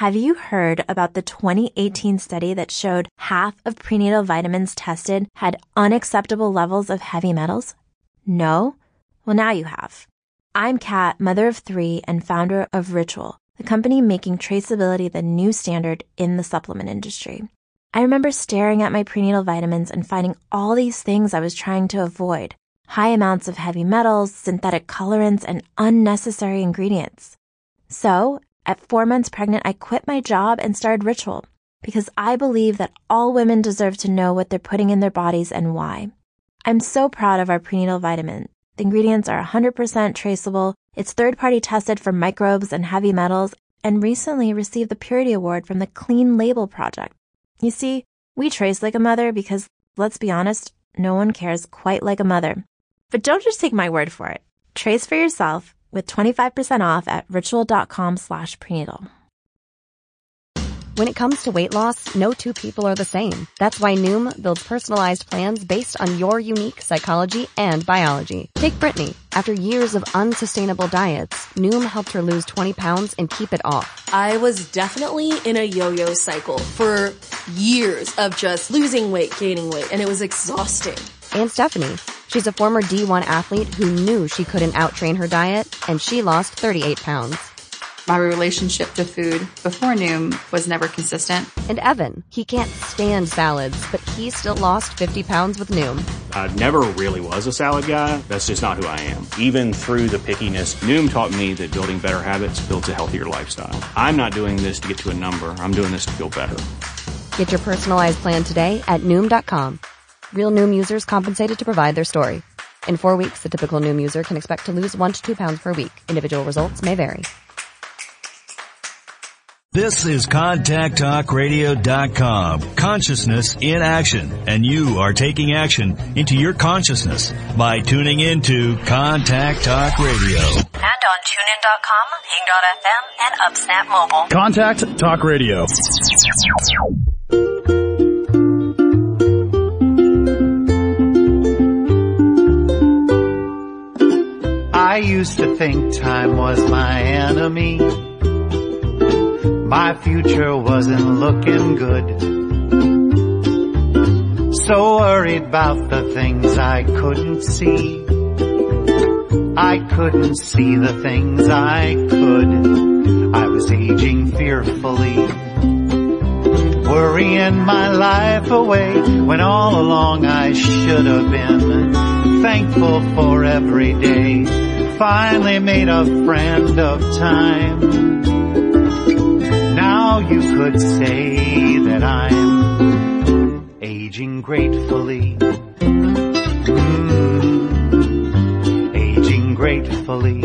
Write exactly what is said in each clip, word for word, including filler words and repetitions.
have you heard about the twenty eighteen study that showed half of prenatal vitamins tested had unacceptable levels of heavy metals? No? Well, now you have. I'm Kat, mother of three and founder of Ritual, the company making traceability the new standard in the supplement industry. I remember staring at my prenatal vitamins and finding all these things I was trying to avoid. High amounts of heavy metals, synthetic colorants, and unnecessary ingredients. So, at four months pregnant, I quit my job and started Ritual because I believe that all women deserve to know what they're putting in their bodies and why. I'm so proud of our prenatal vitamin. The ingredients are one hundred percent traceable, it's third-party tested for microbes and heavy metals, and recently received the Purity Award from the Clean Label Project. You see, we trace like a mother because, let's be honest, no one cares quite like a mother. But don't just take my word for it. Trace for yourself with twenty-five percent off at ritual.com slash prenatal. When it comes to weight loss, no two people are the same. That's why Noom builds personalized plans based on your unique psychology and biology. Take Brittany. After years of unsustainable diets, Noom helped her lose twenty pounds and keep it off. I was definitely in a yo-yo cycle for years of just losing weight, gaining weight, and it was exhausting. And Stephanie. She's a former D one athlete who knew she couldn't outtrain her diet, and she lost thirty-eight pounds. My relationship to food before Noom was never consistent. And Evan, he can't stand salads, but he still lost fifty pounds with Noom. I never really was a salad guy. That's just not who I am. Even through the pickiness, Noom taught me that building better habits builds a healthier lifestyle. I'm not doing this to get to a number. I'm doing this to feel better. Get your personalized plan today at Noom dot com. Real Noom users compensated to provide their story. In four weeks, the typical Noom user can expect to lose one to two pounds per week. Individual results may vary. This is Contact Talk Radio dot com. Consciousness in action. And you are taking action into your consciousness by tuning into Contact Talk Radio. And on tune in dot com, Ping dot F M, and UpSnap Mobile. Contact Talk Radio. I used to think time was my enemy. My future wasn't looking good. So worried about the things I couldn't see. I couldn't see the things I could. I was aging fearfully, worrying my life away, when all along I should have been thankful for every day. Finally made a friend of time. Now you could say that I'm aging gratefully. Mm, aging gratefully.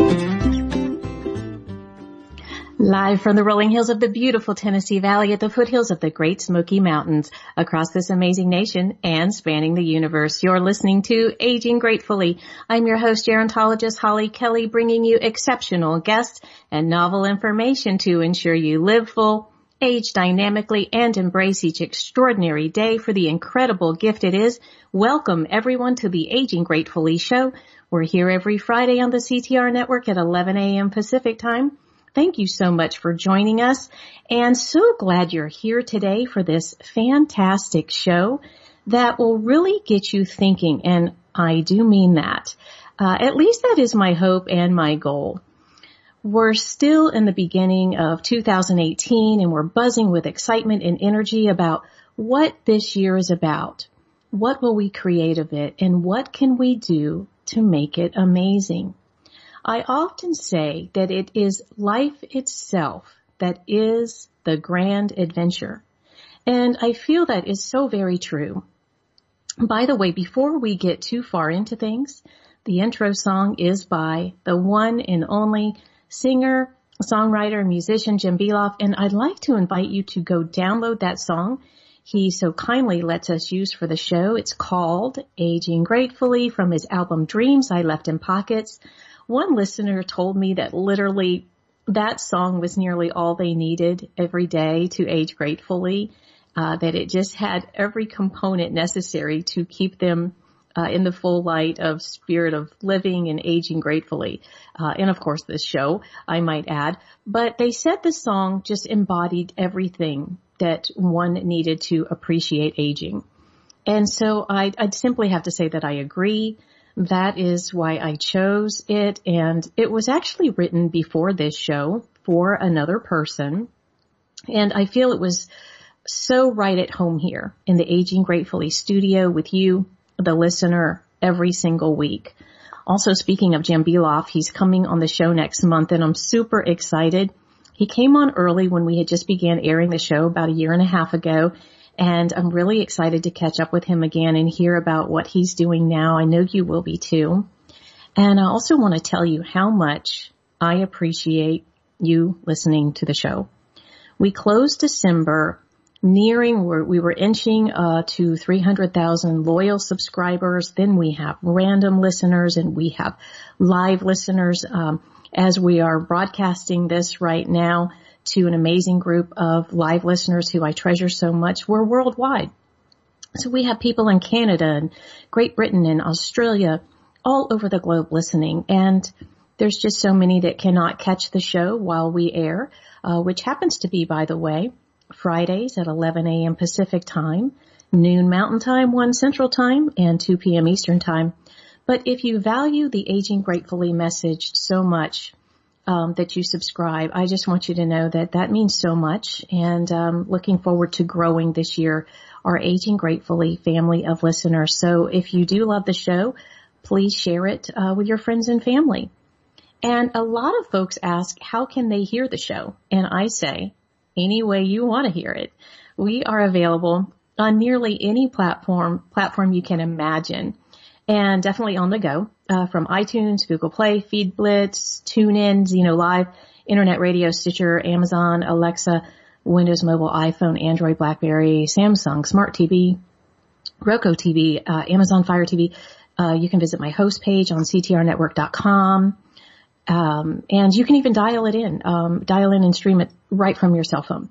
Live from the rolling hills of the beautiful Tennessee Valley at the foothills of the Great Smoky Mountains across this amazing nation and spanning the universe, you're listening to Aging Gratefully. I'm your host, gerontologist Holly Kelly, bringing you exceptional guests and novel information to ensure you live full, age dynamically, and embrace each extraordinary day for the incredible gift it is. Welcome, everyone, to the Aging Gratefully show. We're here every Friday on the C T R network at eleven a.m. Pacific time. Thank you so much for joining us, and so glad you're here today for this fantastic show that will really get you thinking, and I do mean that. Uh, at least that is my hope and my goal. We're still in the beginning of two thousand eighteen, and we're buzzing with excitement and energy about what this year is about. What will we create of it, and what can we do to make it amazing? I often say that it is life itself that is the grand adventure. And I feel that is so very true. By the way, before we get too far into things, the intro song is by the one and only singer, songwriter, and musician Jim Beloff, and I'd like to invite you to go download that song he so kindly lets us use for the show. It's called Aging Gratefully from his album Dreams I Left in Pockets. One listener told me that literally that song was nearly all they needed every day to age gratefully, uh, that it just had every component necessary to keep them uh, in the full light of spirit of living and aging gratefully. Uh, and of course this show, I might add. But they said the song just embodied everything that one needed to appreciate aging. And so I'd, I'd simply have to say that I agree. That is why I chose it. And it was actually written before this show for another person. And I feel it was so right at home here in the Aging Gratefully studio with you, the listener, every single week. Also, speaking of Jim Beloff, he's coming on the show next month, and I'm super excited. He came on early when we had just began airing the show about a year and a half ago, and I'm really excited to catch up with him again and hear about what he's doing now. I know you will be too. And I also want to tell you how much I appreciate you listening to the show. We closed December nearing, we were inching uh, to three hundred thousand loyal subscribers. Then we have random listeners and we have live listeners um, as we are broadcasting this right now to an amazing group of live listeners who I treasure so much. We're worldwide. So we have people in Canada and Great Britain and Australia, all over the globe listening. And there's just so many that cannot catch the show while we air, uh, which happens to be, by the way, Fridays at eleven a.m. Pacific time, noon Mountain Time, one Central Time, and two p.m. Eastern Time. But if you value the Aging Gratefully message so much um, that you subscribe, I just want you to know that that means so much. And um, looking forward to growing this year our Aging Gratefully family of listeners. So if you do love the show, please share it uh, with your friends and family. And a lot of folks ask, how can they hear the show? And I say, any way you want to hear it. We are available on nearly any platform, platform you can imagine, and definitely on the go, uh, from iTunes, Google Play, FeedBlitz, TuneIn, Zeno Live, Internet Radio, Stitcher, Amazon, Alexa, Windows Mobile, iPhone, Android, BlackBerry, Samsung, Smart T V, Roku T V, uh, Amazon Fire T V. Uh, you can visit my host page on C T R network dot com. Um, and you can even dial it in, um, dial in and stream it right from your cell phone.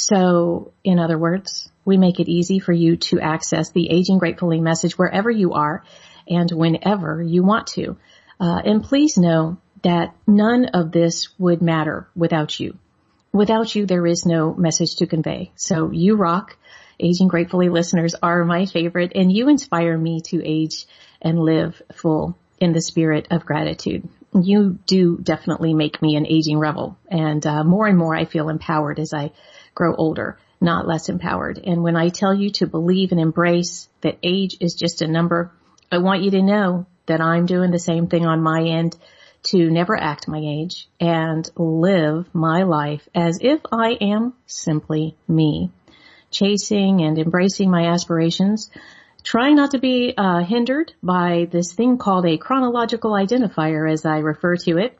So in other words, we make it easy for you to access the Aging Gratefully message wherever you are and whenever you want to. Uh, and please know that none of this would matter without you. Without you, there is no message to convey. So you rock. Aging Gratefully listeners are my favorite, and you inspire me to age and live full in the spirit of gratitude. You do definitely make me an aging rebel, and uh, more and more I feel empowered as I grow older, not less empowered. And when I tell you to believe and embrace that age is just a number, I want you to know that I'm doing the same thing on my end to never act my age and live my life as if I am simply me, chasing and embracing my aspirations, trying not to be uh, hindered by this thing called a chronological identifier, as I refer to it.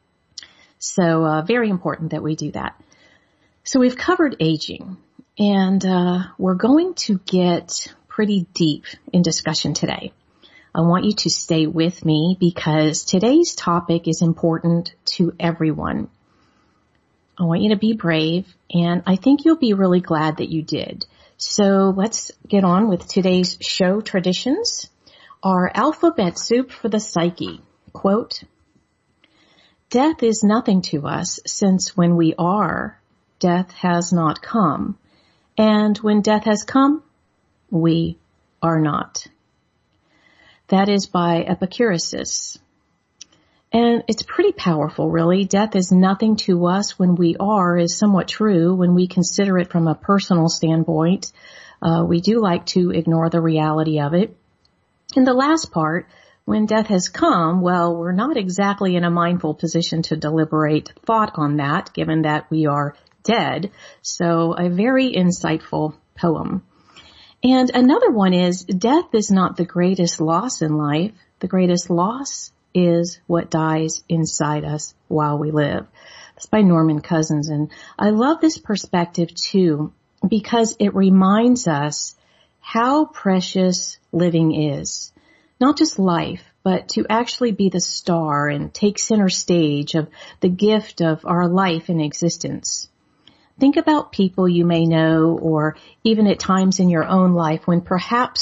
So uh, very important that we do that. So we've covered aging, and uh, we're going to get pretty deep in discussion today. I want you to stay with me because today's topic is important to everyone. I want you to be brave, and I think you'll be really glad that you did. So let's get on with today's show traditions. Our alphabet soup for the psyche. Quote, death is nothing to us, since when we are, death has not come. And when death has come, we are not. That is by Epicurus. And it's pretty powerful, really. Death is nothing to us when we are is somewhat true when we consider it from a personal standpoint. Uh, we do like to ignore the reality of it. And the last part, when death has come, well, we're not exactly in a mindful position to deliberate thought on that, given that we are dead. So a very insightful poem. And another one is, death is not the greatest loss in life. The greatest loss is what dies inside us while we live. That's by Norman Cousins. And I love this perspective too, because it reminds us how precious living is. Not just life, but to actually be the star and take center stage of the gift of our life and existence. Think about people you may know, or even at times in your own life when perhaps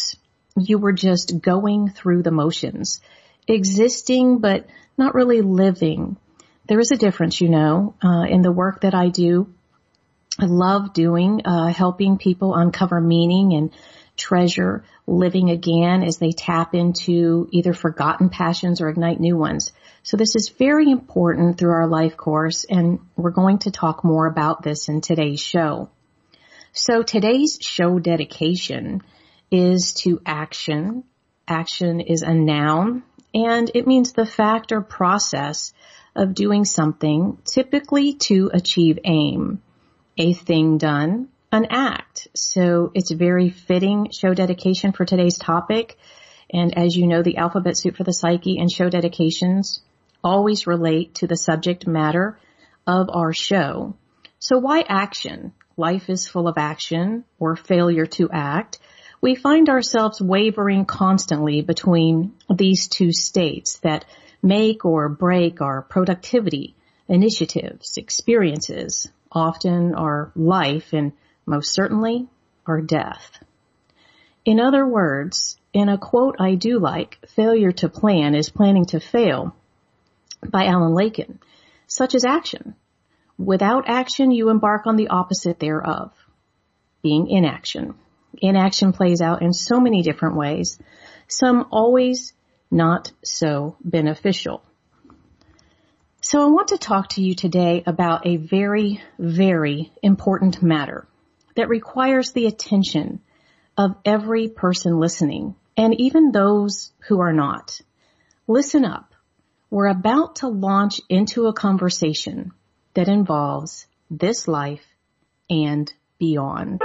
you were just going through the motions, existing but not really living. There is a difference, you know, uh, in the work that I do. I love doing, uh, helping people uncover meaning and treasure living again as they tap into either forgotten passions or ignite new ones. So this is very important through our life course, and we're going to talk more about this in today's show. So today's show dedication is to action. Action is a noun, and it means the fact or process of doing something, typically to achieve aim. A thing done, an act. So it's a very fitting show dedication for today's topic. And as you know, the alphabet soup for the psyche and show dedications always relate to the subject matter of our show. So why action? Life is full of action or failure to act. We find ourselves wavering constantly between these two states that make or break our productivity, initiatives, experiences, often our life, and most certainly our death. In other words, in a quote I do like, failure to plan is planning to fail, by Alan Lakin, such as action. Without action, you embark on the opposite thereof, being inaction. Inaction plays out in so many different ways, some always not so beneficial. So I want to talk to you today about a very, very important matter that requires the attention of every person listening, and even those who are not. Listen up. We're about to launch into a conversation that involves this life and beyond.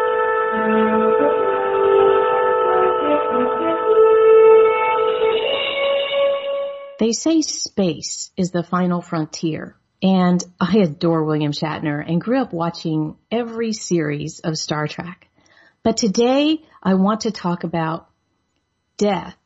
They say space is the final frontier, and I adore William Shatner and grew up watching every series of Star Trek. But today I want to talk about death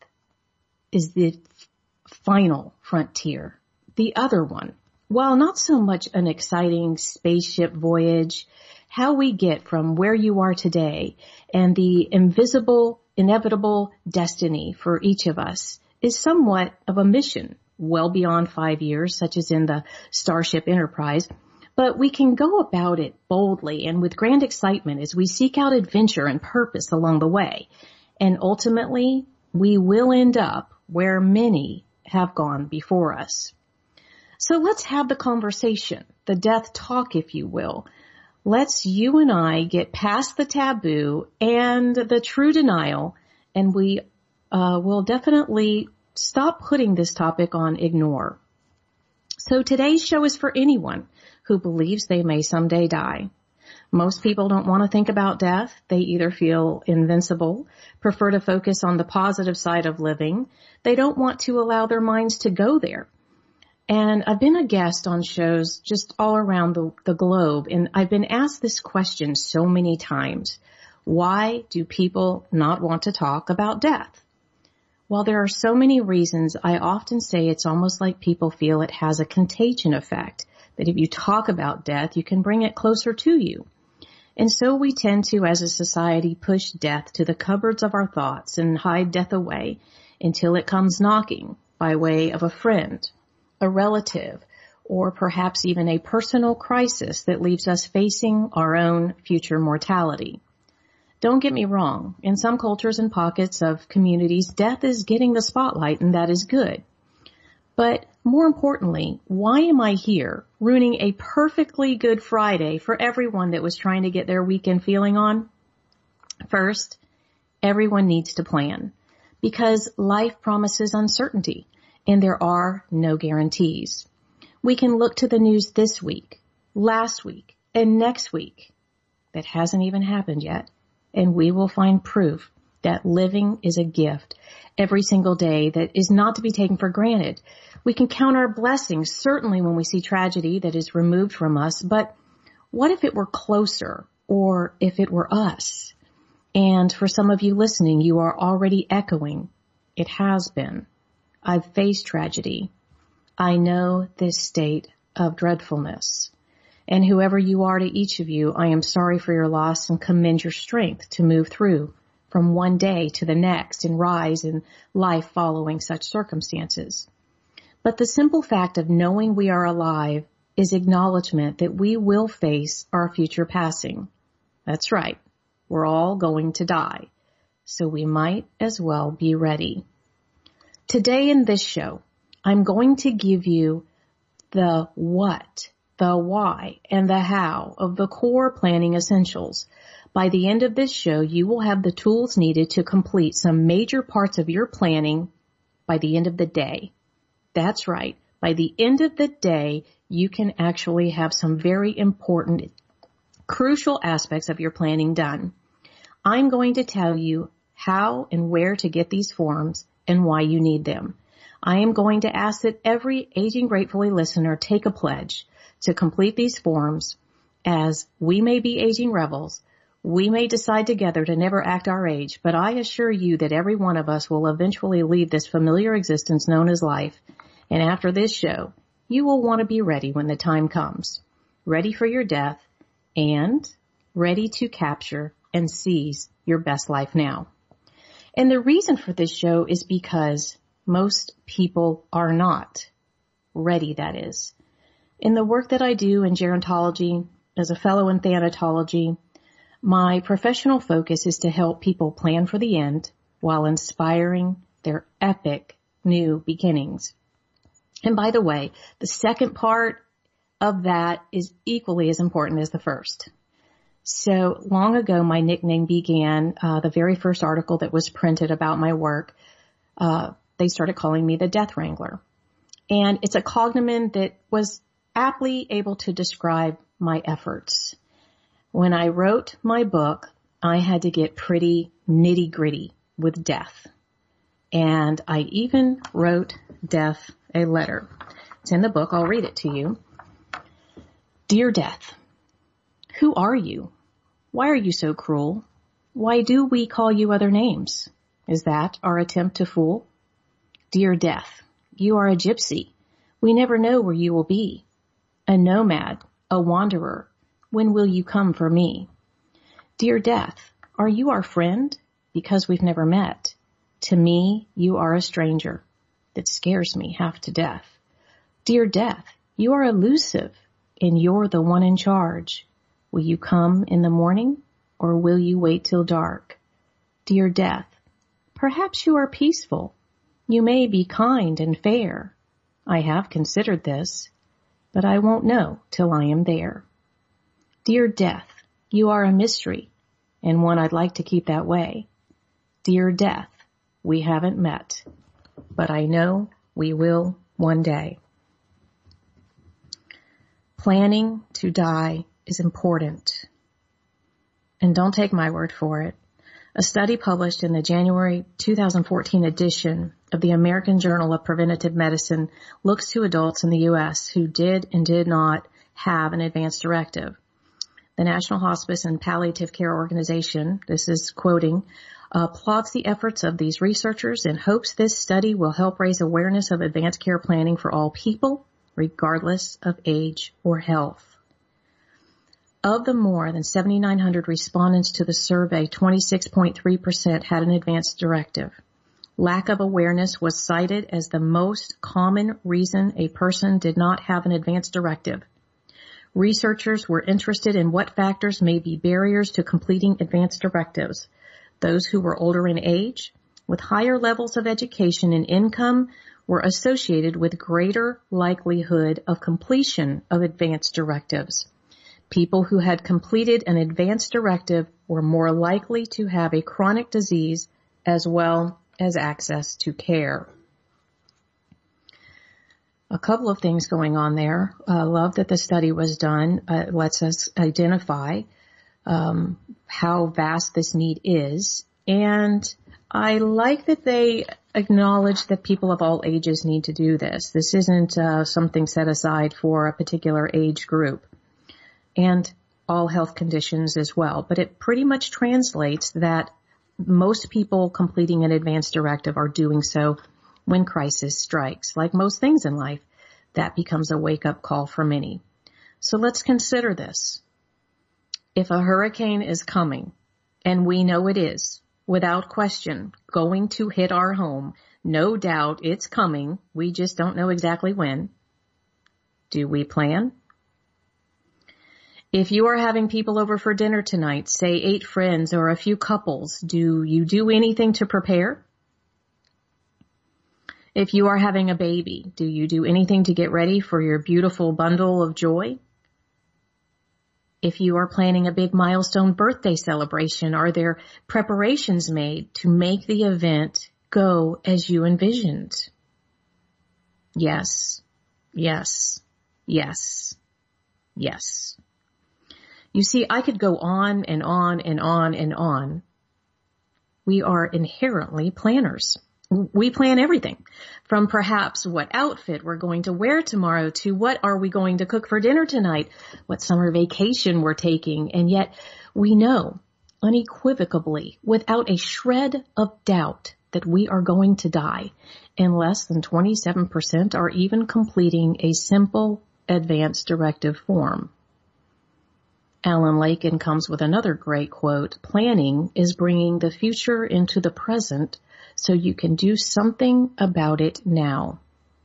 is the final frontier, the other one. While not so much an exciting spaceship voyage, how we get from where you are today and the invisible, inevitable destiny for each of us is somewhat of a mission well beyond five years, such as in the Starship Enterprise. But we can go about it boldly and with grand excitement as we seek out adventure and purpose along the way. And ultimately, we will end up where many have gone before us. So let's have the conversation, the death talk, if you will. Let's you and I get past the taboo and the true denial, and we uh, will definitely stop putting this topic on ignore. So today's show is for anyone who believes they may someday die. Most people don't want to think about death. They either feel invincible, prefer to focus on the positive side of living. They don't want to allow their minds to go there. And I've been a guest on shows just all around the, the globe, and I've been asked this question so many times. Why do people not want to talk about death? While there are so many reasons, I often say it's almost like people feel it has a contagion effect, that if you talk about death, you can bring it closer to you. And so we tend to, as a society, push death to the cupboards of our thoughts and hide death away until it comes knocking by way of a friend, a relative, or perhaps even a personal crisis that leaves us facing our own future mortality. Don't get me wrong. In some cultures and pockets of communities, death is getting the spotlight, and that is good. But more importantly, why am I here ruining a perfectly good Friday for everyone that was trying to get their weekend feeling on? First, everyone needs to plan, because life promises uncertainty, and there are no guarantees. We can look to the news this week, last week, and next week that hasn't even happened yet, and we will find proof that living is a gift every single day that is not to be taken for granted. We can count our blessings, certainly when we see tragedy that is removed from us, but what if it were closer, or if it were us? And for some of you listening, you are already echoing, it has been. I've faced tragedy. I know this state of dreadfulness. And whoever you are to each of you, I am sorry for your loss and commend your strength to move through from one day to the next and rise in life following such circumstances. But the simple fact of knowing we are alive is acknowledgement that we will face our future passing. That's right. We're all going to die. So we might as well be ready. Today in this show, I'm going to give you the what, the why, and the how of the core planning essentials. By the end of this show, you will have the tools needed to complete some major parts of your planning by the end of the day. That's right. By the end of the day, you can actually have some very important, crucial aspects of your planning done. I'm going to tell you how and where to get these forms and why you need them. I am going to ask that every Aging Gratefully listener take a pledge to complete these forms, as we may be aging rebels. We may decide together to never act our age, but I assure you that every one of us will eventually leave this familiar existence known as life. And after this show, you will want to be ready when the time comes, ready for your death and ready to capture and seize your best life now. And the reason for this show is because most people are not ready, that is. In the work that I do in gerontology, as a fellow in thanatology, my professional focus is to help people plan for the end while inspiring their epic new beginnings. And by the way, the second part of that is equally as important as the first. So long ago, my nickname began, uh, the very first article that was printed about my work, uh, they started calling me the Death Wrangler. And it's a cognomen that was aptly able to describe my efforts. When I wrote my book, I had to get pretty nitty-gritty with death. And I even wrote death a letter. It's in the book. I'll read it to you. Dear Death, who are you? Why are you so cruel? Why do we call you other names? Is that our attempt to fool? Dear Death, you are a gypsy. We never know where you will be. A nomad, a wanderer. When will you come for me? Dear Death, are you our friend? Because we've never met. To me, you are a stranger that scares me half to death. Dear Death, you are elusive and you're the one in charge. Will you come in the morning or will you wait till dark? Dear Death, perhaps you are peaceful. You may be kind and fair. I have considered this, but I won't know till I am there. Dear Death, you are a mystery and one I'd like to keep that way. Dear Death, we haven't met, but I know we will one day. Planning to die is important. And don't take my word for it. A study published in the January two thousand fourteen edition of the American Journal of Preventive Medicine looks to adults in the U S who did and did not have an advance directive. The National Hospice and Palliative Care Organization, this is quoting, applauds the efforts of these researchers and hopes this study will help raise awareness of advanced care planning for all people, regardless of age or health. Of the more than seventy-nine hundred respondents to the survey, twenty-six point three percent had an advance directive. Lack of awareness was cited as the most common reason a person did not have an advance directive. Researchers were interested in what factors may be barriers to completing advance directives. Those who were older in age, with higher levels of education and income, were associated with greater likelihood of completion of advance directives. People who had completed an advance directive were more likely to have a chronic disease as well as access to care. A couple of things going on there. I uh, love that the study was done. Uh, it lets us identify um, how vast this need is. And I like that they acknowledge that people of all ages need to do this. This isn't uh, something set aside for a particular age group. And all health conditions as well. But it pretty much translates that most people completing an advance directive are doing so when crisis strikes. Like most things in life, that becomes a wake-up call for many. So let's consider this. If a hurricane is coming, and we know it is, without question, going to hit our home. No doubt it's coming. We just don't know exactly when. Do we plan? If you are having people over for dinner tonight, say eight friends or a few couples, do you do anything to prepare? If you are having a baby, do you do anything to get ready for your beautiful bundle of joy? If you are planning a big milestone birthday celebration, are there preparations made to make the event go as you envisioned? Yes, yes, yes, yes. You see, I could go on and on and on and on. We are inherently planners. We plan everything, from perhaps what outfit we're going to wear tomorrow to what are we going to cook for dinner tonight, what summer vacation we're taking, and yet we know unequivocally, without a shred of doubt, that we are going to die, and less than twenty-seven percent are even completing a simple advance directive form. Alan Lakin comes with another great quote, "Planning is bringing the future into the present so you can do something about it now."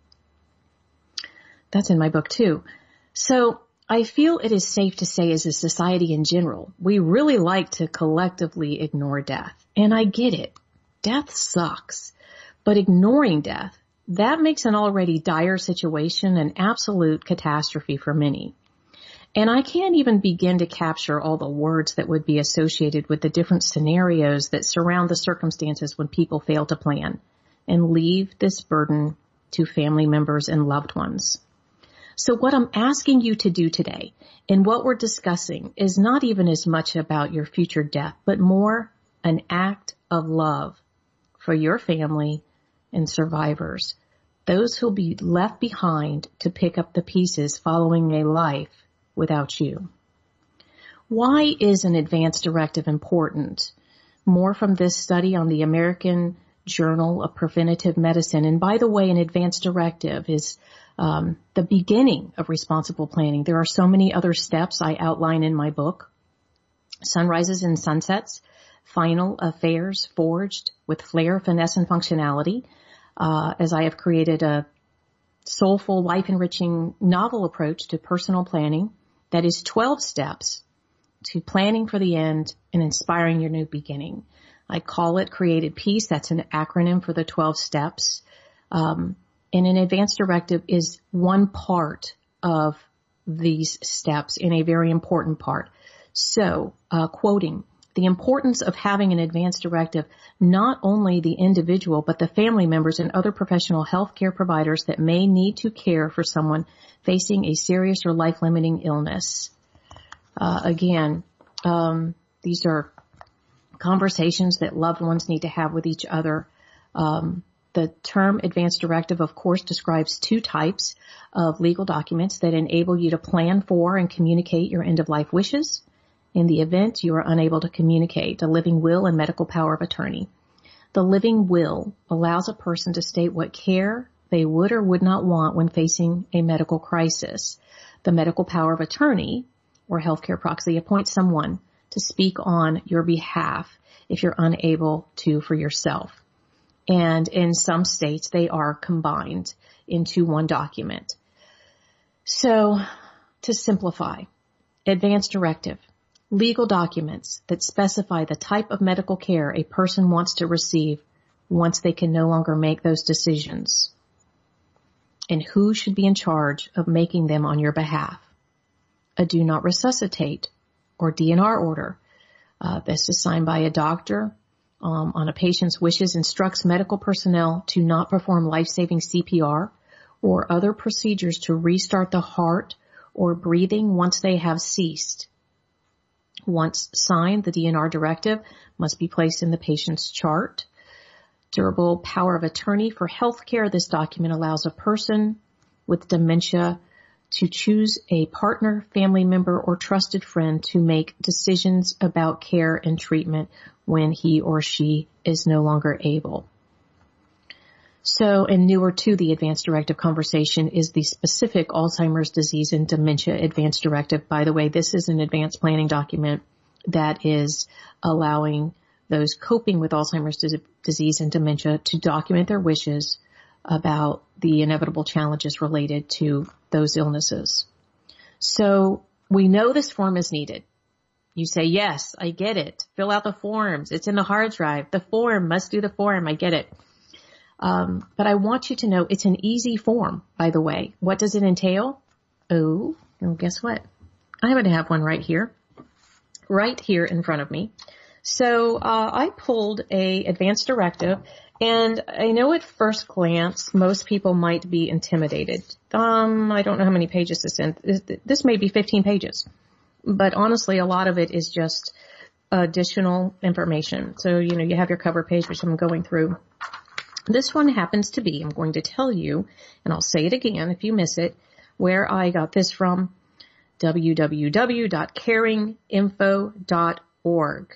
That's in my book too. So I feel it is safe to say, as a society in general, we really like to collectively ignore death. And I get it. Death sucks. But ignoring death, that makes an already dire situation an absolute catastrophe for many. And I can't even begin to capture all the words that would be associated with the different scenarios that surround the circumstances when people fail to plan and leave this burden to family members and loved ones. So what I'm asking you to do today and what we're discussing is not even as much about your future death, but more an act of love for your family and survivors, those who'll be left behind to pick up the pieces following a life without you. Why is an advance directive important? More from this study on the American Journal of Preventive Medicine. And by the way, an advance directive is um, the beginning of responsible planning. There are so many other steps I outline in my book. Sunrises and Sunsets, Final Affairs Forged with Flair, Finesse, and Functionality, uh, as I have created a soulful, life-enriching novel approach to personal planning that is twelve steps to planning for the end and inspiring your new beginning. I call it Created Peace. That's an acronym for the twelve steps. Um, and an advance directive is one part of these steps and a very important part. So, uh, quoting, "The importance of having an advance directive, not only the individual, but the family members and other professional healthcare providers that may need to care for someone facing a serious or life-limiting illness." Uh, again, um, these are conversations that loved ones need to have with each other. Um, the term advance directive, of course, describes two types of legal documents that enable you to plan for and communicate your end-of-life wishes. In the event you are unable to communicate, a living will and medical power of attorney. The living will allows a person to state what care they would or would not want when facing a medical crisis. The medical power of attorney, or healthcare proxy, appoints someone to speak on your behalf if you're unable to for yourself. And in some states, they are combined into one document. So, to simplify, advance directive. Legal documents that specify the type of medical care a person wants to receive once they can no longer make those decisions, and who should be in charge of making them on your behalf. A do not resuscitate or D N R order. Uh, this is signed by a doctor um, on a patient's wishes, instructs medical personnel to not perform life-saving C P R or other procedures to restart the heart or breathing once they have ceased. Once signed, the D N R directive must be placed in the patient's chart. Durable power of attorney for health care. This document allows a person with dementia to choose a partner, family member, or trusted friend to make decisions about care and treatment when he or she is no longer able. So, and newer to the advance directive conversation is the specific Alzheimer's disease and dementia advance directive. By the way, this is an advanced planning document that is allowing those coping with Alzheimer's dis- disease and dementia to document their wishes about the inevitable challenges related to those illnesses. So we know this form is needed. You say, yes, I get it. Fill out the forms. It's in the hard drive. The form, must do the form. I get it. Um, but I want you to know it's an easy form, by the way. What does it entail? Oh, well, guess what? I happen to have one right here, right here in front of me. So uh, I pulled a advance directive, and I know at first glance most people might be intimidated. Um, I don't know how many pages this is. This may be fifteen pages, but honestly, a lot of it is just additional information. So, you know, you have your cover page, which I'm going through. This one happens to be, I'm going to tell you, and I'll say it again if you miss it, where I got this from, w w w dot caring info dot org.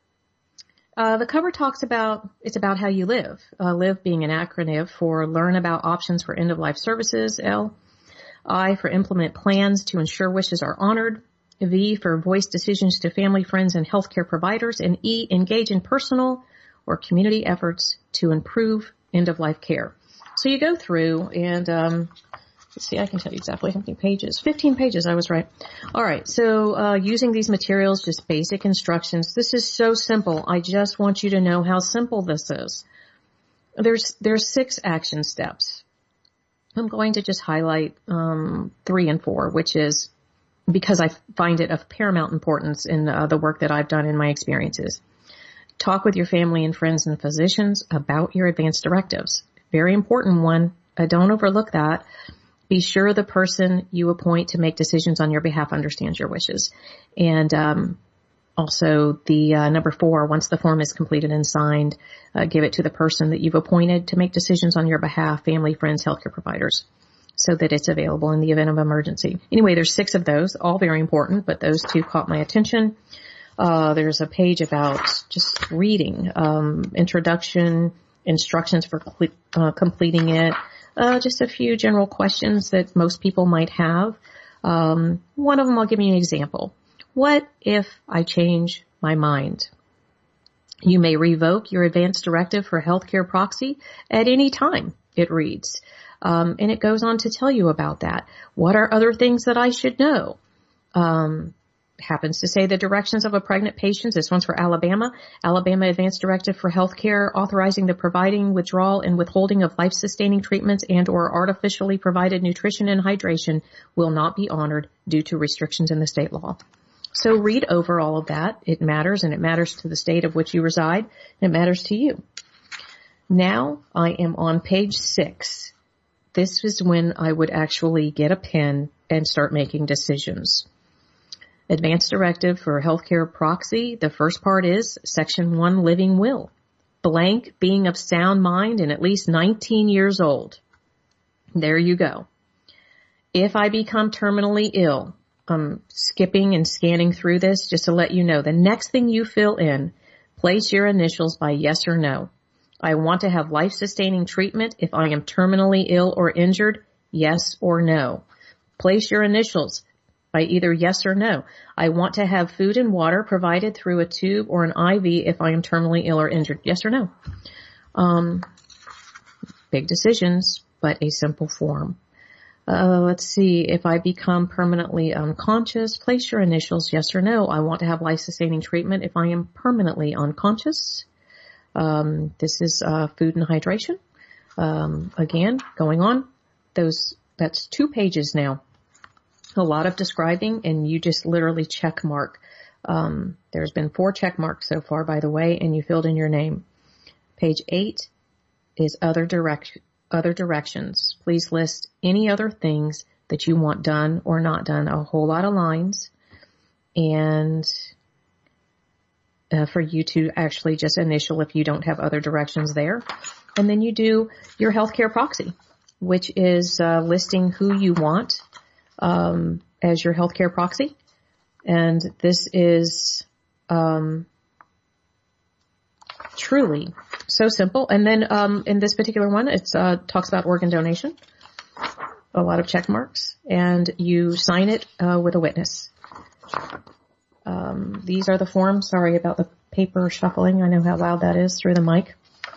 Uh, the cover talks about, it's about how you live. Uh, LIVE being an acronym for Learn About Options for End-of-Life Services. L. I for Implement Plans to Ensure Wishes Are Honored. V for Voice Decisions to Family, Friends, and Healthcare Providers. And E, Engage in personal or community efforts to improve end-of-life care. So you go through and, um, let's see, I can tell you exactly how many pages. fifteen pages, I was right. All right, so uh using these materials, just basic instructions. This is so simple. I just want you to know how simple this is. There's there's six action steps. I'm going to just highlight um three and four, which is because I find it of paramount importance in uh, the work that I've done in my experiences. Talk with your family and friends and physicians about your advance directives. Very important one. Uh, don't overlook that. Be sure the person you appoint to make decisions on your behalf understands your wishes. And um, also the uh, number four, once the form is completed and signed, uh, give it to the person that you've appointed to make decisions on your behalf, family, friends, healthcare providers, so that it's available in the event of emergency. Anyway, there's six of those, all very important, but those two caught my attention. Uh, there's a page about just reading, um, introduction, instructions for cle- uh, completing it. Uh, just a few general questions that most people might have. Um, one of them, I'll give you an example. What if I change my mind? You may revoke your advance directive for healthcare proxy at any time, it reads. Um, and it goes on to tell you about that. What are other things that I should know? Um, happens to say the directions of a pregnant patient. This one's for Alabama. Alabama Advanced Directive for Healthcare authorizing the providing, withdrawal, and withholding of life-sustaining treatments and or artificially provided nutrition and hydration will not be honored due to restrictions in the state law. So read over all of that. It matters, and it matters to the state of which you reside, and it matters to you. Now I am on page six. This is when I would actually get a pen and start making decisions. Advanced Directive for Healthcare Proxy. The first part is Section one, Living Will. Blank, being of sound mind and at least nineteen years old. There you go. If I become terminally ill, I'm skipping and scanning through this just to let you know. The next thing you fill in, place your initials by yes or no. I want to have life-sustaining treatment if I am terminally ill or injured, yes or no. Place your initials by either yes or no. I want to have food and water provided through a tube or an I V if I am terminally ill or injured, yes or no. Um, big decisions, but a simple form. Uh, let's see, if I become permanently unconscious, place your initials, yes or no. I want to have life-sustaining treatment if I am permanently unconscious. Um, this is uh, food and hydration. Um, again, going on. Those, that's two pages now. A lot of describing, and you just literally check mark. Um, there's been four check marks so far, by the way, and you filled in your name. Page eight is other direct, other directions. Please list any other things that you want done or not done. A whole lot of lines, and uh, for you to actually just initial if you don't have other directions there. And then you do your healthcare proxy, which is uh, listing who you want um, as your healthcare proxy. And this is um, truly so simple. And then um, in this particular one, it uh, talks about organ donation, a lot of check marks, and you sign it uh, with a witness. Um, these are the forms. Sorry about the paper shuffling. I know how loud that is through the mic.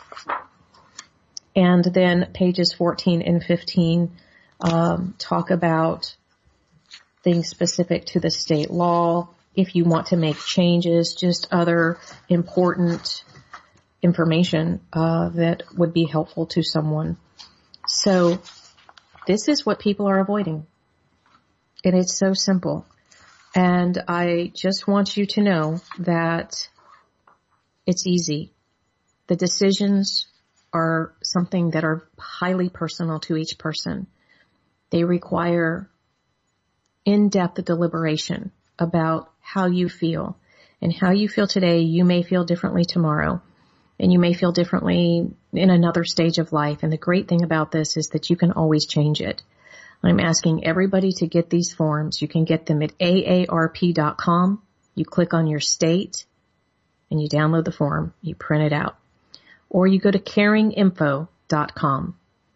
And then pages fourteen and fifteen um, talk about things specific to the state law. If you want to make changes, just other important information uh, that would be helpful to someone. So this is what people are avoiding. And it's so simple. And I just want you to know that it's easy. The decisions are something that are highly personal to each person. They require in-depth deliberation about how you feel. And how you feel today, you may feel differently tomorrow. And you may feel differently in another stage of life. And the great thing about this is that you can always change it. I'm asking everybody to get these forms. You can get them at A A R P dot com. You click on your state and you download the form. You print it out. Or you go to caring info dot com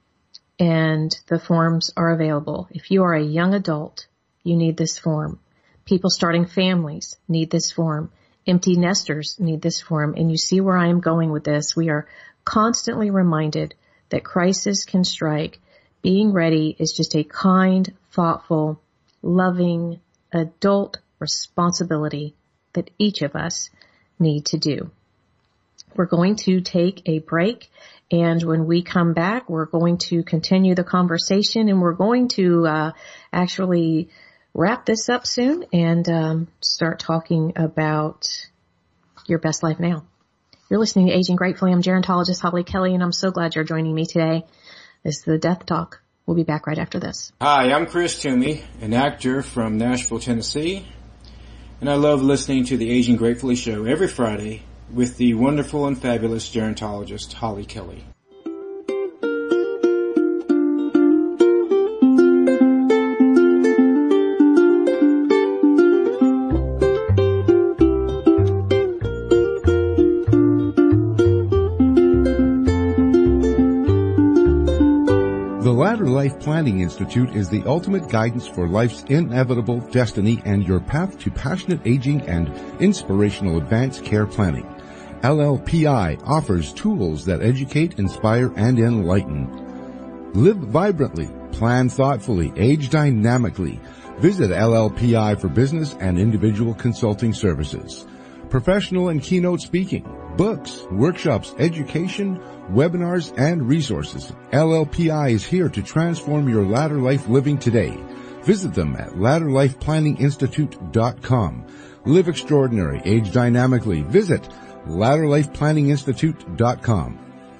and the forms are available. If you are a young adult, you need this form. People starting families need this form. Empty nesters need this form. And you see where I am going with this. We are constantly reminded that crisis can strike. Being ready is just a kind, thoughtful, loving, adult responsibility that each of us need to do. We're going to take a break, and when we come back, we're going to continue the conversation, and we're going to uh actually wrap this up soon and um start talking about your best life now. You're listening to Aging Gratefully. I'm gerontologist Holly Kelly, and I'm so glad you're joining me today. This is the Death Talk. We'll be back right after this. Hi, I'm Chris Toomey, an actor from Nashville, Tennessee, and I love listening to the Aging Gratefully show every Friday with the wonderful and fabulous gerontologist Holly Kelly. The Ladder Life Planning Institute is the ultimate guidance for life's inevitable destiny and your path to passionate aging and inspirational advanced care planning. L L P I offers tools that educate, inspire, and enlighten. Live vibrantly, plan thoughtfully, age dynamically. Visit L L P I for business and individual consulting services. Professional and keynote speaking, books, workshops, education, webinars, and resources. L L P I is here to transform your ladder life living today. Visit them at ladder life planning institute dot com. Live extraordinary, age dynamically. Visit ladder life planning institute dot com.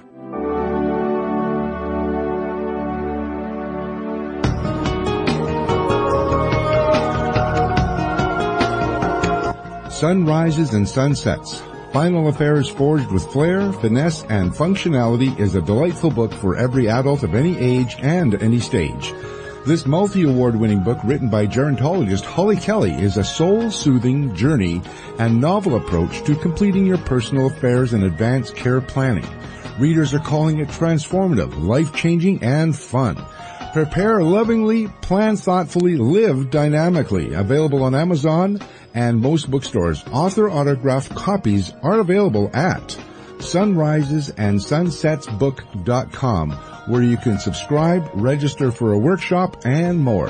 Sunrises and Sunsets. Final Affairs Forged with Flair, Finesse, and Functionality is a delightful book for every adult of any age and any stage. This multi-award-winning book, written by gerontologist Holly Kelly, is a soul-soothing journey and novel approach to completing your personal affairs and advanced care planning. Readers are calling it transformative, life-changing, and fun. Prepare lovingly, plan thoughtfully, live dynamically. Available on Amazon and most bookstores. Author autographed copies are available at sunrises and sunsets book dot com, where you can subscribe, register for a workshop, and more.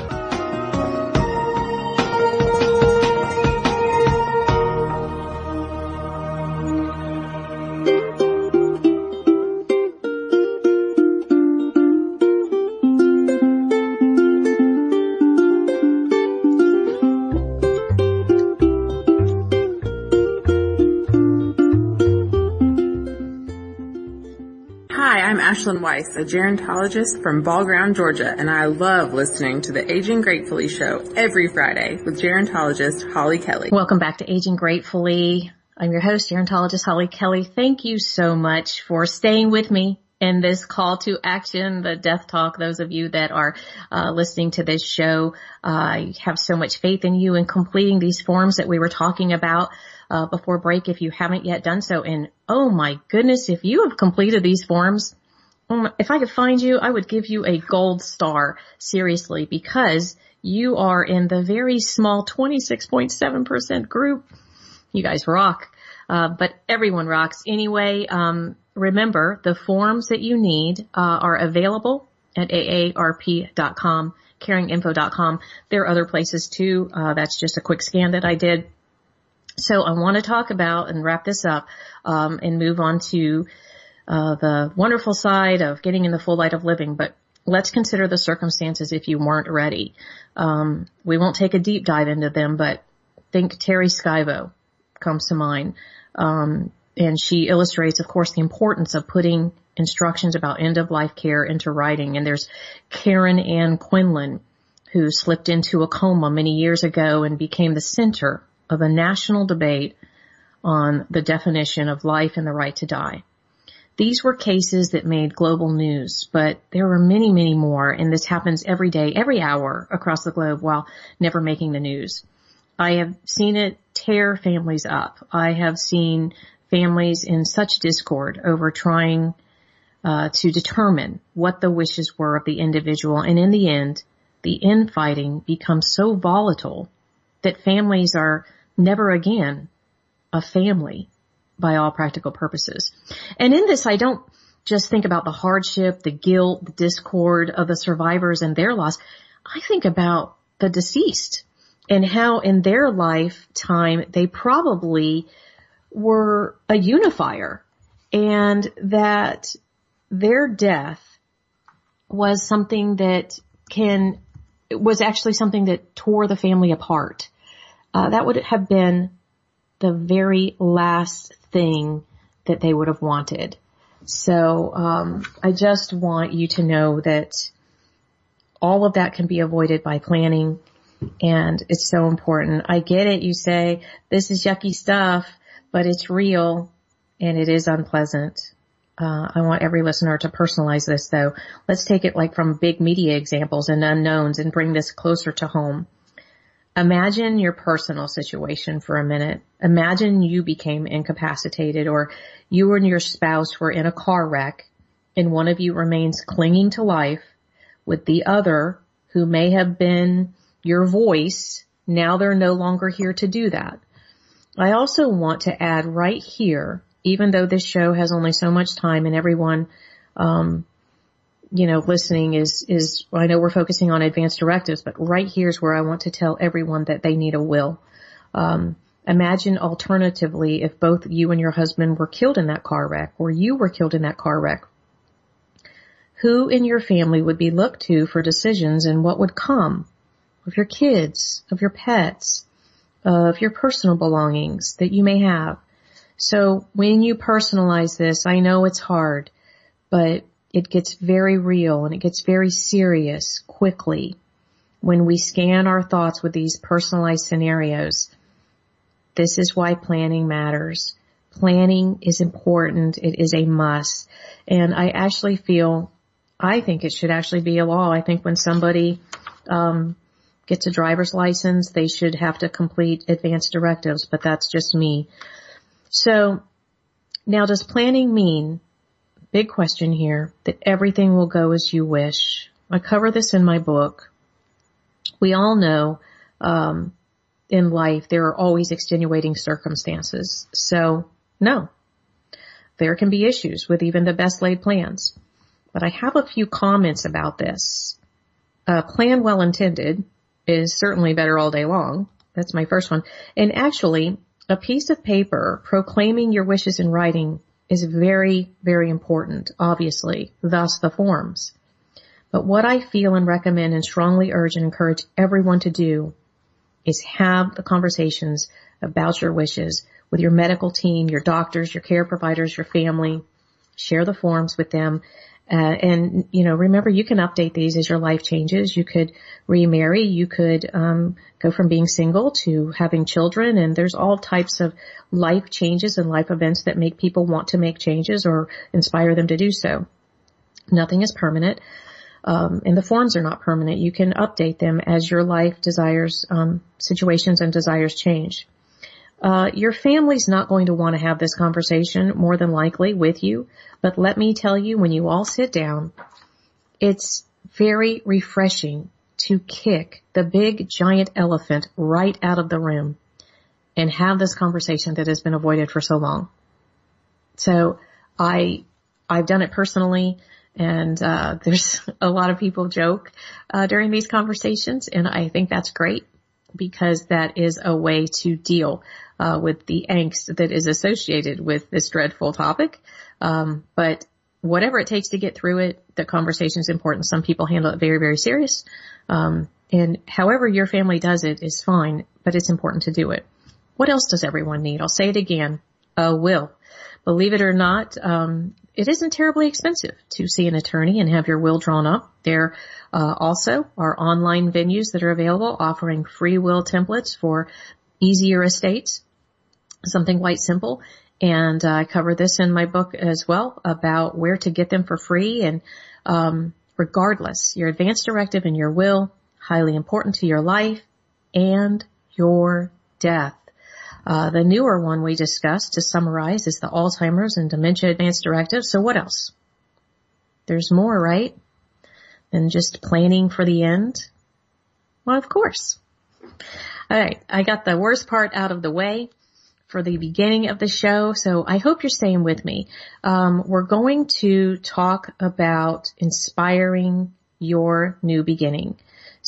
Ashlyn Weiss, a gerontologist from Ball Ground, Georgia, and I love listening to the Aging Gratefully show every Friday with gerontologist Holly Kelly. Welcome back to Aging Gratefully. I'm your host, gerontologist Holly Kelly. Thank you so much for staying with me in this call to action, the Death Talk. Those of you that are uh, listening to this show, uh, I have so much faith in you in completing these forms that we were talking about uh, before break if you haven't yet done so. And oh my goodness, if you have completed these forms, if I could find you, I would give you a gold star, seriously, because you are in the very small twenty-six point seven percent group. You guys rock. Uh, but everyone rocks. Anyway, um, remember the forms that you need uh, are available at A A R P dot com, caring info dot com. There are other places too. Uh, that's just a quick scan that I did. So I want to talk about and wrap this up um, and move on to uh, the wonderful side of getting in the full light of living. But let's consider the circumstances if you weren't ready. Um, we won't take a deep dive into them, but think Terry Schiavo comes to mind. Um, and she illustrates, of course, the importance of putting instructions about end-of-life care into writing. And there's Karen Ann Quinlan, who slipped into a coma many years ago and became the center of a national debate on the definition of life and the right to die. These were cases that made global news, but there were many, many more, and this happens every day, every hour across the globe while never making the news. I have seen it tear families up. I have seen families in such discord over trying uh, to determine what the wishes were of the individual, and in the end, the infighting becomes so volatile that families are never again a family by all practical purposes. And in this, I don't just think about the hardship, the guilt, the discord of the survivors and their loss. I think about the deceased and how in their lifetime they probably were a unifier, and that their death was something that can, was actually something that tore the family apart. Uh, that would have been the very last thing that they would have wanted. So um, I just want you to know that all of that can be avoided by planning, and it's so important. I get it. You say, this is yucky stuff, but it's real, and it is unpleasant. Uh, I want every listener to personalize this, though. Let's take it like from big media examples and unknowns and bring this closer to home. Imagine your personal situation for a minute. Imagine you became incapacitated, or you and your spouse were in a car wreck and one of you remains clinging to life with the other, who may have been your voice. Now they're no longer here to do that. I also want to add right here, even though this show has only so much time and everyone, um, you know, listening is, is, I know we're focusing on advanced directives, but right here's where I want to tell everyone that they need a will. Um, imagine alternatively if both you and your husband were killed in that car wreck, or you were killed in that car wreck. Who in your family would be looked to for decisions, and what would come of your kids, of your pets, of your personal belongings that you may have? So when you personalize this, I know it's hard, but it gets very real and it gets very serious quickly when we scan our thoughts with these personalized scenarios. This is why planning matters. Planning is important. It is a must. And I actually feel, I think it should actually be a law. I think when somebody um gets a driver's license, they should have to complete advanced directives, but that's just me. So now, does planning mean, big question here, that everything will go as you wish? I cover this in my book. We all know um in life there are always extenuating circumstances. So no, there can be issues with even the best laid plans. But I have a few comments about this. Uh, plan well intended is certainly better all day long. That's my first one. And actually, a piece of paper proclaiming your wishes in writing is very, very important, obviously, thus the forms. But what I feel and recommend and strongly urge and encourage everyone to do is have the conversations about your wishes with your medical team, your doctors, your care providers, your family. Share the forms with them. Uh, and, you know, remember, you can update these as your life changes. You could remarry. You could um go from being single to having children. And there's all types of life changes and life events that make people want to make changes or inspire them to do so. Nothing is permanent. Um, and the forms are not permanent. You can update them as your life desires, um, situations and desires change. Uh, your family's not going to want to have this conversation, more than likely, with you. But let me tell you, when you all sit down, it's very refreshing to kick the big giant elephant right out of the room. and have this conversation that has been avoided for so long. So I, I've done it personally, and uh there's a lot of people joke uh during these conversations, and I think that's great because that is a way to deal uh with the angst that is associated with this dreadful topic. Um but whatever it takes to get through it, the conversation is important. Some people handle it very, very serious. Um and however your family does it is fine, but it's important to do it. What else does everyone need? I'll say it again. A will. Believe it or not, um, it isn't terribly expensive to see an attorney and have your will drawn up. There uh, also are online venues that are available offering free will templates for easier estates, something quite simple. And uh, I cover this in my book as well about where to get them for free. And um, regardless, your advance directive and your will, highly important to your life and your death. Uh, the newer one we discussed, to summarize, is the Alzheimer's and Dementia Advance Directive. So what else? There's more, right? Than just planning for the end? Well, of course. All right. I got the worst part out of the way for the beginning of the show, so I hope you're staying with me. Um, we're going to talk about inspiring your new beginning.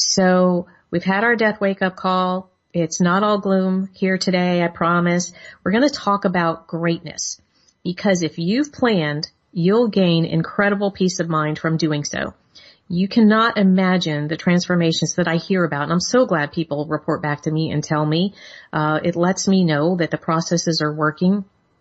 So we've had our death wake-up call. It's not all gloom here today, I promise. We're going to talk about greatness, because if you've planned, you'll gain incredible peace of mind from doing so. You cannot imagine the transformations that I hear about, and I'm so glad people report back to me and tell me. Uh, it lets me know that the processes are working,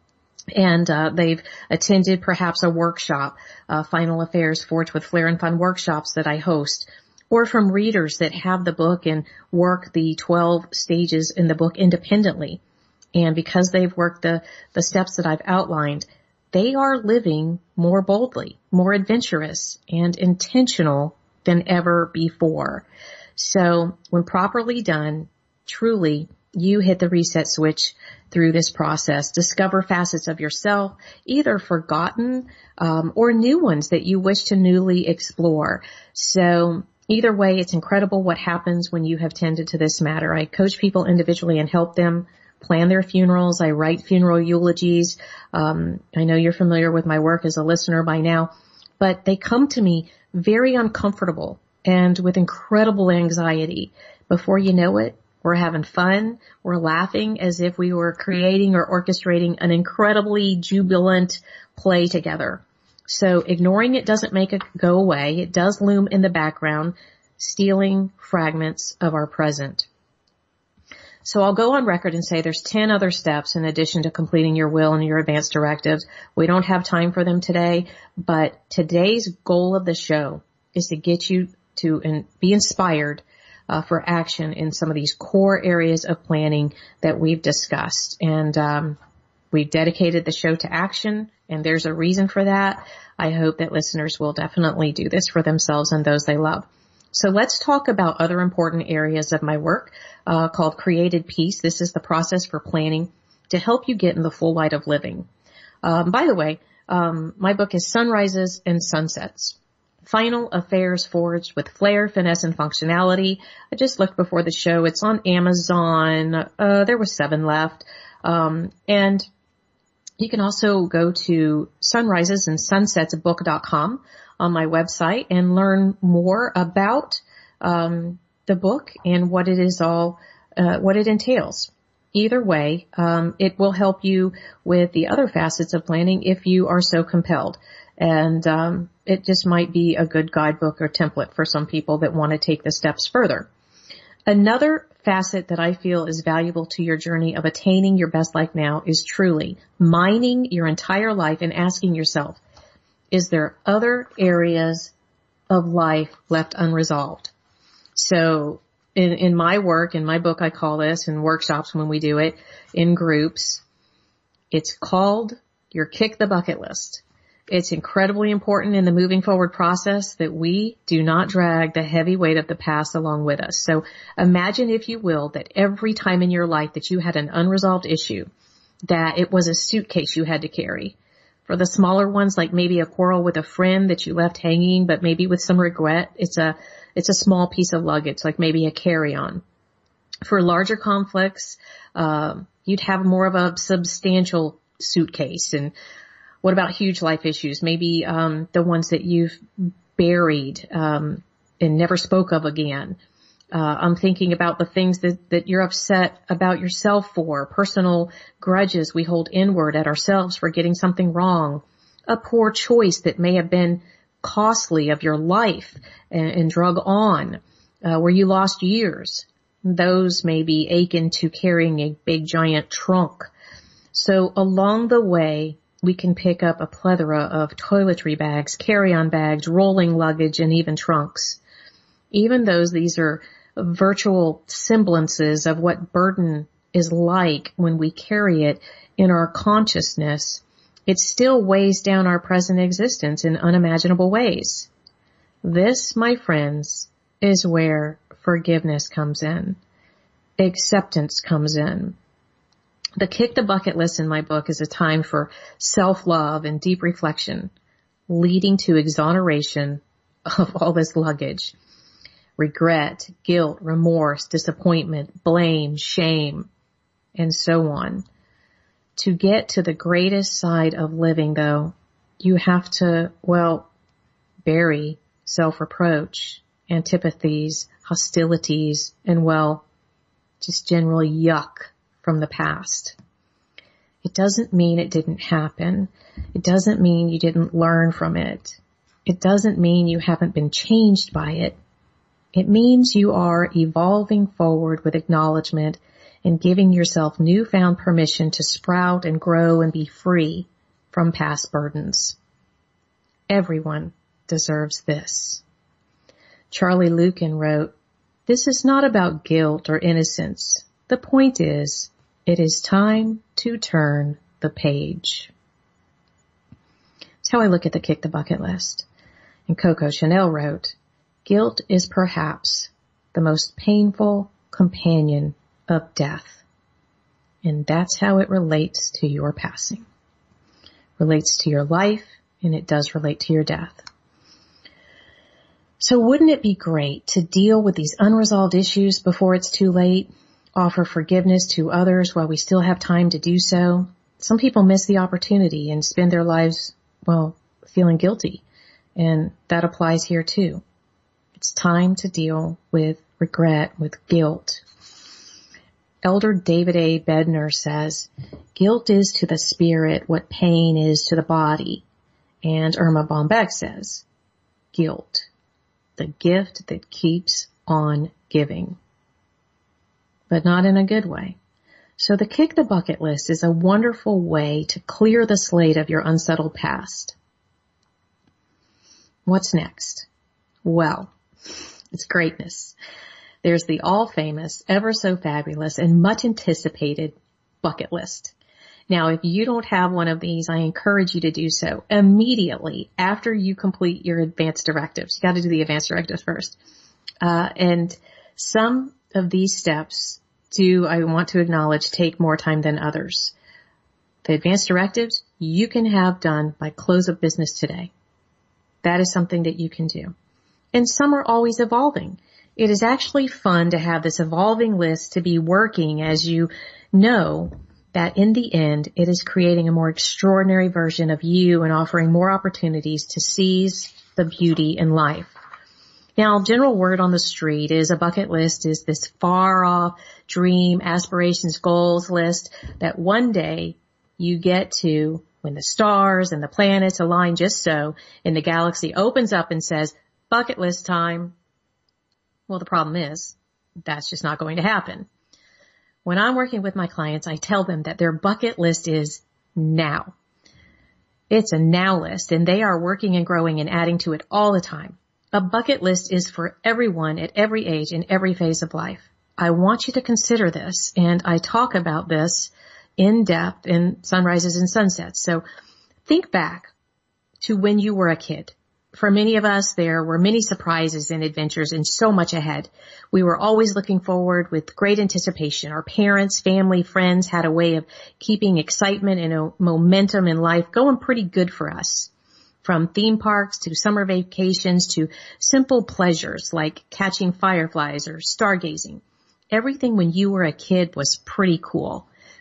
and uh, they've attended perhaps a workshop, uh, Final Affairs Forged with Flair and Fun workshops that I host, or from readers that have the book and work the twelve stages in the book independently. And because they've worked the, the steps that I've outlined, they are living more boldly, more adventurous, and intentional than ever before. So when properly done, truly, you hit the reset switch through this process. Discover facets of yourself, either forgotten um, or new ones that you wish to newly explore. So either way, it's incredible what happens when you have tended to this matter. I coach people individually and help them plan their funerals. I write funeral eulogies. Um, I know you're familiar with my work as a listener by now, but they come to me very uncomfortable and with incredible anxiety. Before you know it, we're having fun. We're laughing as if we were creating or orchestrating an incredibly jubilant play together. So ignoring it doesn't make it go away. It does loom in the background, stealing fragments of our present. So I'll go on record and say there's ten other steps in addition to completing your will and your advance directives. We don't have time for them today, but today's goal of the show is to get you to and be inspired uh, for action in some of these core areas of planning that we've discussed. And um we've dedicated the show to action, and there's a reason for that. I hope that listeners will definitely do this for themselves and those they love. So let's talk about other important areas of my work uh, called Created Peace. This is the process for planning to help you get in the full light of living. Um, by the way, um, my book is Sunrises and Sunsets. Final Affairs Forged with Flair, Finesse, and Functionality. I just looked before the show. It's on Amazon. Uh, there were seven left. Um, and you can also go to sunrises and sunsets book dot com on my website and learn more about um, the book and what it is all, uh, what it entails. Either way, um, it will help you with the other facets of planning if you are so compelled. And um, it just might be a good guidebook or template for some people that want to take the steps further. Another facet that I feel is valuable to your journey of attaining your best life now is truly mining your entire life and asking yourself, is there other areas of life left unresolved? So in, in my work, in my book, I call this, in workshops when we do it, in groups, it's called your Kick the Bucket List. It's incredibly important in the moving forward process that we do not drag the heavy weight of the past along with us. So imagine, if you will, that every time in your life that you had an unresolved issue, that it was a suitcase you had to carry. For the smaller ones, like maybe a quarrel with a friend that you left hanging, but maybe with some regret, it's a, it's a small piece of luggage, like maybe a carry-on. For larger conflicts, uh, you'd have more of a substantial suitcase. And what about huge life issues? Maybe um the ones that you've buried um and never spoke of again. Uh, I'm thinking about the things that, that you're upset about yourself for, personal grudges we hold inward at ourselves for getting something wrong, a poor choice that may have been costly of your life and, and drug on, uh, where you lost years. Those may be akin to carrying a big giant trunk. So along the way, we can pick up a plethora of toiletry bags, carry-on bags, rolling luggage, and even trunks. Even though these are virtual semblances of what burden is like when we carry it in our consciousness, it still weighs down our present existence in unimaginable ways. This, my friends, is where forgiveness comes in. Acceptance comes in. The Kick the Bucket list in my book is a time for self-love and deep reflection, leading to exoneration of all this luggage. Regret, guilt, remorse, disappointment, blame, shame, and so on. To get to the greatest side of living, though, you have to, well, bury self-reproach, antipathies, hostilities, and, well, just general yuck from the past. It doesn't mean it didn't happen. It doesn't mean you didn't learn from it. It doesn't mean you haven't been changed by it. It means you are evolving forward with acknowledgement and giving yourself newfound permission to sprout and grow and be free from past burdens. Everyone deserves this. Charlie Lukin wrote, "This is not about guilt or innocence. The point is, it is time to turn the page." That's how I look at the Kick the Bucket list. And Coco Chanel wrote, "Guilt is perhaps the most painful companion of death." And that's how it relates to your passing. Relates to your life, and it does relate to your death. So wouldn't it be great to deal with these unresolved issues before it's too late? Offer forgiveness to others while we still have time to do so? Some people miss the opportunity and spend their lives, well, feeling guilty. And that applies here too. It's time to deal with regret, with guilt. Elder David A. Bednar says, "Guilt is to the spirit what pain is to the body." And Irma Bombeck says, "Guilt, the gift that keeps on giving." But not in a good way. So the Kick the Bucket list is a wonderful way to clear the slate of your unsettled past. What's next? Well, it's greatness. There's the all-famous, ever so fabulous, and much anticipated bucket list. Now, if you don't have one of these, I encourage you to do so immediately after you complete your advanced directives. You got to do the advanced directives first. Uh, and some of these steps do, I want to acknowledge, take more time than others. The advanced directives you can have done by close of business today. That is something that you can do. And some are always evolving. It is actually fun to have this evolving list to be working as you know that in the end, it is creating a more extraordinary version of you and offering more opportunities to seize the beauty in life. Now, general word on the street is a bucket list is this far off dream, aspirations, goals list that one day you get to when the stars and the planets align just so and the galaxy opens up and says, bucket list time. Well, the problem is that's just not going to happen. When I'm working with my clients, I tell them that their bucket list is now. It's a now list, and they are working and growing and adding to it all the time. A bucket list is for everyone at every age and every phase of life. I want you to consider this, and I talk about this in depth in Sunrises and Sunsets. So think back to when you were a kid. For many of us, there were many surprises and adventures and so much ahead. We were always looking forward with great anticipation. Our parents, family, friends had a way of keeping excitement and a momentum in life going pretty good for us. From theme parks to summer vacations to simple pleasures like catching fireflies or stargazing. Everything when you were a kid was pretty cool.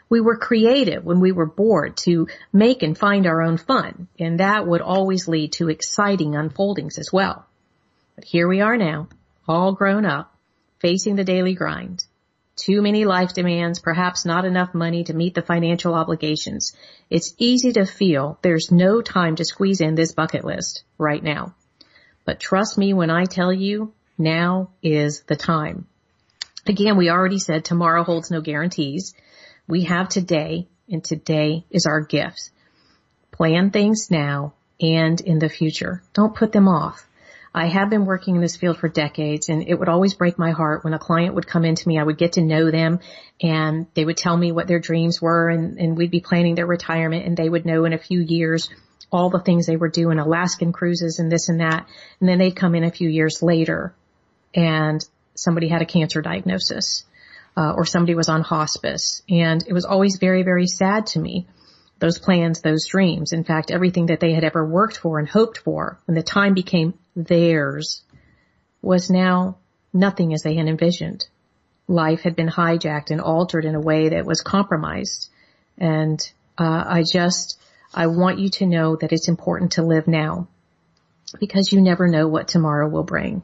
We were creative when we were bored to make and find our own fun, and that would always lead to exciting unfoldings as well. But here we are now, all grown up, facing the daily grind. Too many life demands, perhaps not enough money to meet the financial obligations. It's easy to feel there's no time to squeeze in this bucket list right now. But trust me when I tell you, now is the time. Again, we already said tomorrow holds no guarantees. We have today, and today is our gift. Plan things now and in the future. Don't put them off. I have been working in this field for decades, and it would always break my heart when a client would come into me. I would get to know them, and they would tell me what their dreams were, and, and we'd be planning their retirement, and they would know in a few years all the things they were doing, Alaskan cruises and this and that. And then they'd come in a few years later, and somebody had a cancer diagnosis, uh, or somebody was on hospice. And it was always very, very sad to me. Those plans, those dreams, in fact, everything that they had ever worked for and hoped for when the time became theirs was now nothing as they had envisioned. Life had been hijacked and altered in a way that was compromised. And uh, I just, I want you to know that it's important to live now because you never know what tomorrow will bring.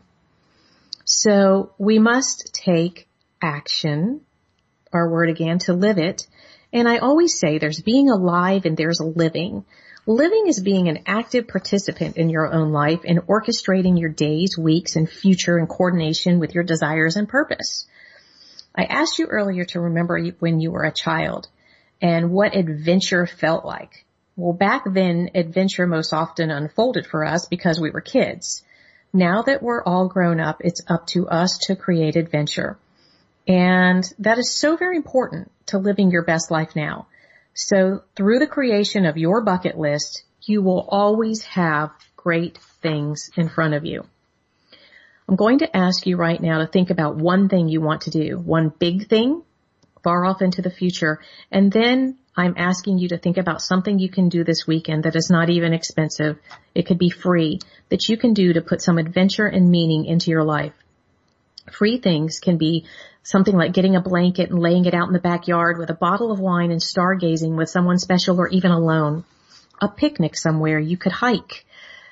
So we must take action, our word again, to live it. And I always say there's being alive and there's living. Living is being an active participant in your own life and orchestrating your days, weeks, and future in coordination with your desires and purpose. I asked you earlier to remember when you were a child and what adventure felt like. Well, back then, adventure most often unfolded for us because we were kids. Now that we're all grown up, it's up to us to create adventure. And that is so very important to living your best life now. So through the creation of your bucket list, you will always have great things in front of you. I'm going to ask you right now to think about one thing you want to do, one big thing far off into the future. And then I'm asking you to think about something you can do this weekend that is not even expensive. It could be free, that you can do to put some adventure and meaning into your life. Free things can be something like getting a blanket and laying it out in the backyard with a bottle of wine and stargazing with someone special or even alone. A picnic somewhere. You could hike.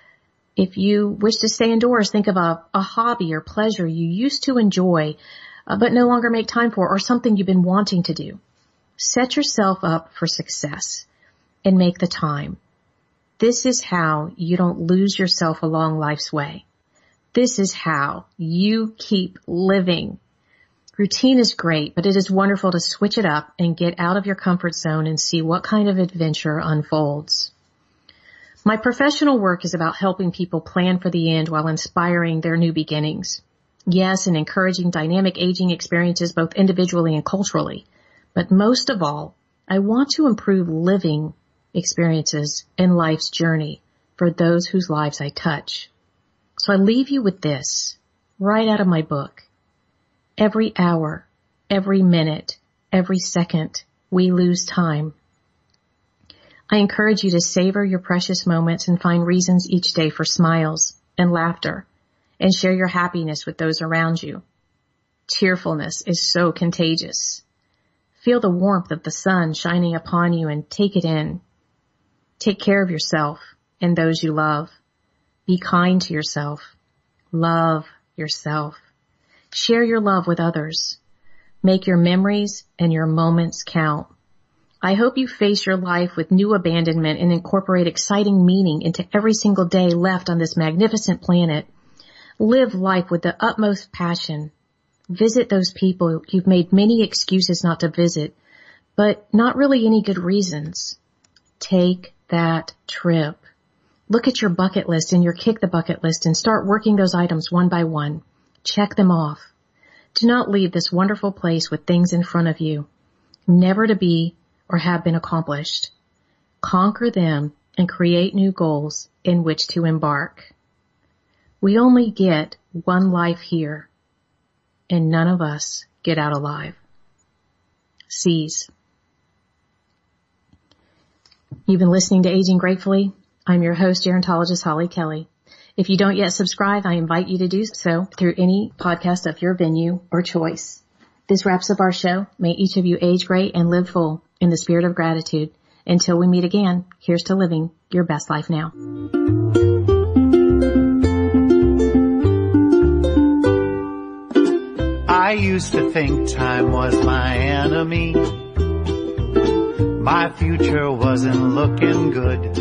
If you wish to stay indoors, think of a, a hobby or pleasure you used to enjoy uh, but no longer make time for, or something you've been wanting to do. Set yourself up for success and make the time. This is how you don't lose yourself along life's way. This is how you keep living. Routine is great, but it is wonderful to switch it up and get out of your comfort zone and see what kind of adventure unfolds. My professional work is about helping people plan for the end while inspiring their new beginnings. Yes, and encouraging dynamic aging experiences both individually and culturally. But most of all, I want to improve living experiences in life's journey for those whose lives I touch. So I leave you with this, right out of my book. Every hour, every minute, every second, we lose time. I encourage you to savor your precious moments and find reasons each day for smiles and laughter and share your happiness with those around you. Cheerfulness is so contagious. Feel the warmth of the sun shining upon you and take it in. Take care of yourself and those you love. Be kind to yourself. Love yourself. Share your love with others. Make your memories and your moments count. I hope you face your life with new abandonment and incorporate exciting meaning into every single day left on this magnificent planet. Live life with the utmost passion. Visit those people you've made many excuses not to visit, but not really any good reasons. Take that trip. Look at your bucket list and your kick the bucket list and start working those items one by one. Check them off. Do not leave this wonderful place with things in front of you, never to be or have been accomplished. Conquer them and create new goals in which to embark. We only get one life here, and none of us get out alive. Seize. You've been listening to Aging Gratefully. I'm your host, gerontologist Holly Kelly. If you don't yet subscribe, I invite you to do so through any podcast of your venue or choice. This wraps up our show. May each of you age great and live full. in the spirit of gratitude. Until we meet again, here's to living your best life now. I used to think time was my enemy. My future wasn't looking good.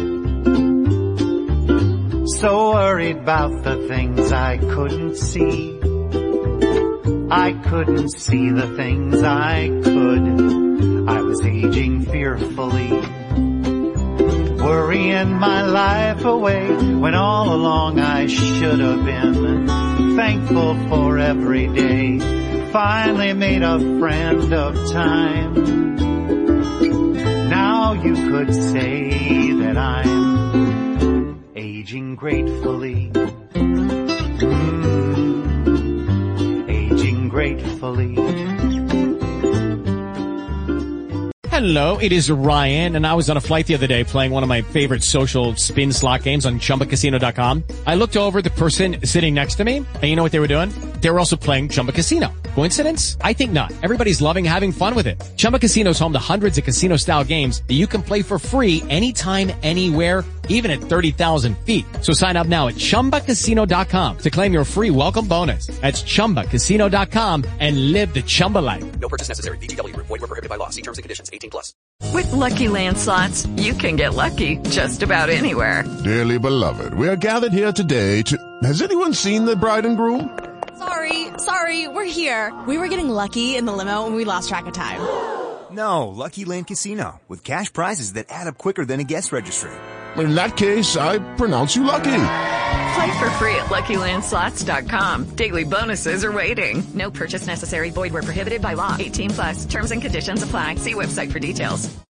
So worried about the things I couldn't see. I couldn't see the things I could. I was aging fearfully, worrying my life away, when all along I should have been thankful for every day. Finally made a friend of time. Now you could say that I'm aging gratefully. Mm, aging gratefully. Hello, it is Ryan, and I was on a flight the other day playing one of my favorite social spin slot games on Chumba Casino dot com. I looked over at the person sitting next to me, and you know what they were doing? They were also playing Chumba Casino. Coincidence? I think not. Everybody's loving having fun with it. Chumba Casino is home to hundreds of casino-style games that you can play for free anytime, anywhere, even at thirty thousand feet. So sign up now at Chumba Casino dot com to claim your free welcome bonus. That's Chumba Casino dot com and live the Chumba life. No purchase necessary. V G W. Void where prohibited by law. See terms and conditions. eighteen plus. With Lucky Land Slots, you can get lucky just about anywhere. Dearly beloved, we are gathered here today to... Has anyone seen the bride and groom? Sorry, sorry, we're here. We were getting lucky in the limo and we lost track of time. No, Lucky Land Casino, with cash prizes that add up quicker than a guest registry. In that case, I pronounce you lucky. Play for free at Lucky Land Slots dot com. Daily bonuses are waiting. No purchase necessary. Void where prohibited by law. eighteen plus. Terms and conditions apply. See website for details.